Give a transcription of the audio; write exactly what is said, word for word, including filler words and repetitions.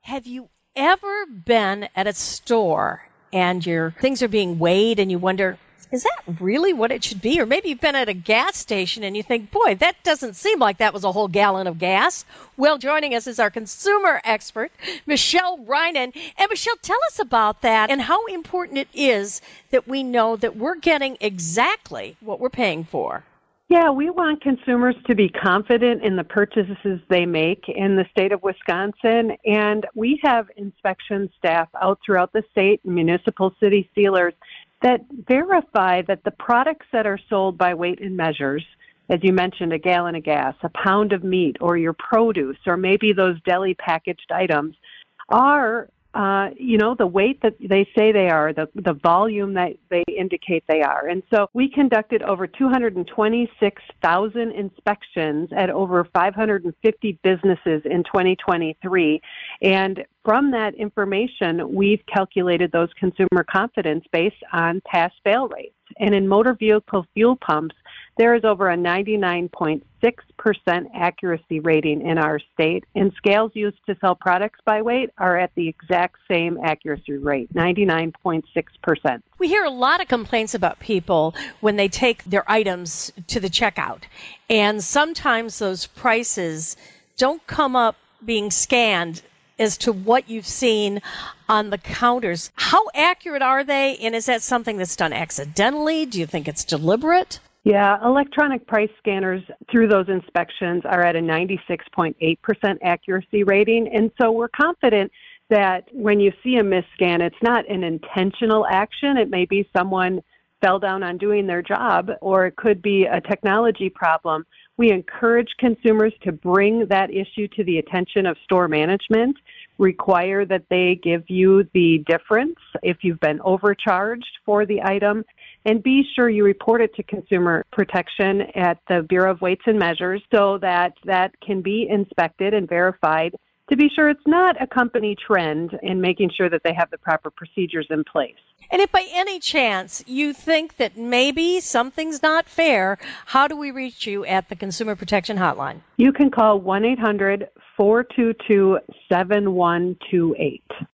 Have you ever been at a store and your things are being weighed and you wonder, is that really what it should be? Or maybe you've been at a gas station and you think, boy, that doesn't seem like that was a whole gallon of gas. Well, joining us is our consumer expert, Michelle Reinen. And Michelle, tell us about that and how important it is that we know that we're getting exactly what we're paying for. Yeah, we want consumers to be confident in the purchases they make in the state of Wisconsin, and we have inspection staff out throughout the state, municipal city sealers, that verify that the products that are sold by weight and measures, as you mentioned, a gallon of gas, a pound of meat, or your produce, or maybe those deli packaged items, are Uh, you know, the weight that they say they are, the, the volume that they indicate they are. And so we conducted over two hundred twenty-six thousand inspections at over five hundred fifty businesses in twenty twenty-three. And from that information, we've calculated those consumer confidence based on pass fail rates. And in motor vehicle fuel pumps, there is over a ninety-nine point six percent accuracy rating in our state, and scales used to sell products by weight are at the exact same accuracy rate, ninety-nine point six percent. We hear a lot of complaints about people when they take their items to the checkout, and sometimes those prices don't come up being scanned as to what you've seen on the counters. How accurate are they, and is that something that's done accidentally? Do you think it's deliberate? Yeah, electronic price scanners through those inspections are at a ninety-six point eight percent accuracy rating, and so we're confident that when you see a misscan, it's not an intentional action. It may be someone fell down on doing their job, or it could be a technology problem. We encourage consumers to bring that issue to the attention of store management, require that they give you the difference if you've been overcharged for the item, and be sure you report it to Consumer Protection at the Bureau of Weights and Measures so that that can be inspected and verified to be sure it's not a company trend, in making sure that they have the proper procedures in place. And if by any chance you think that maybe something's not fair, how do we reach you at the Consumer Protection Hotline? You can call one eight hundred four two two seven one two eight.